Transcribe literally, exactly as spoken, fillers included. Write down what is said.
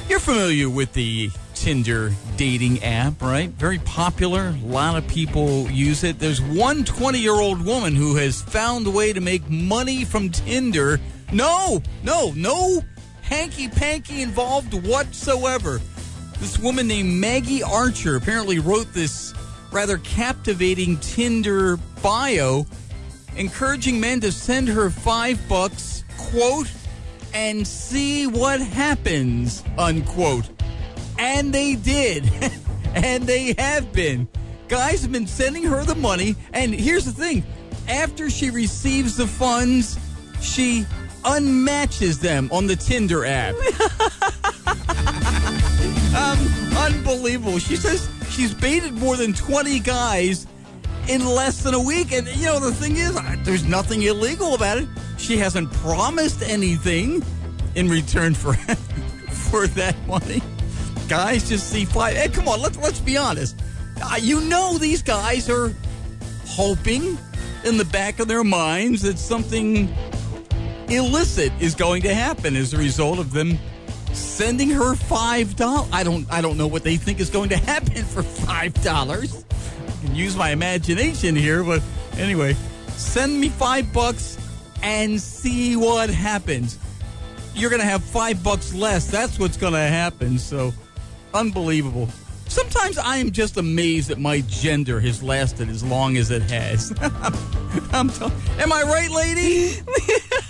You're familiar with the Tinder dating app, right? Very popular. A lot of people use it. There's one twenty-year-old woman who has found a way to make money from Tinder. No, no, no hanky-panky involved whatsoever. This woman named Maggie Archer apparently wrote this rather captivating Tinder bio, encouraging men to send her five bucks, quote, and see what happens, unquote. And they did. And they have been. Guys have been sending her the money. And here's the thing. After she receives the funds, she unmatches them on the Tinder app. um, unbelievable. She says she's baited more than twenty guys in less than a week. And, you know, the thing is, there's nothing illegal about it. She hasn't promised anything in return for for that money. Guys just see five. Hey, come on, let's let's be honest. Uh, you know these guys are hoping in the back of their minds that something illicit is going to happen as a result of them sending her five dollars. I don't I don't know what they think is going to happen for five dollars. I can use my imagination here, but anyway, send me five bucks and see what happens. You're going to have five bucks less. That's what's going to happen. So, unbelievable. Sometimes I am just amazed that my gender has lasted as long as it has. I'm t- Am I right, lady?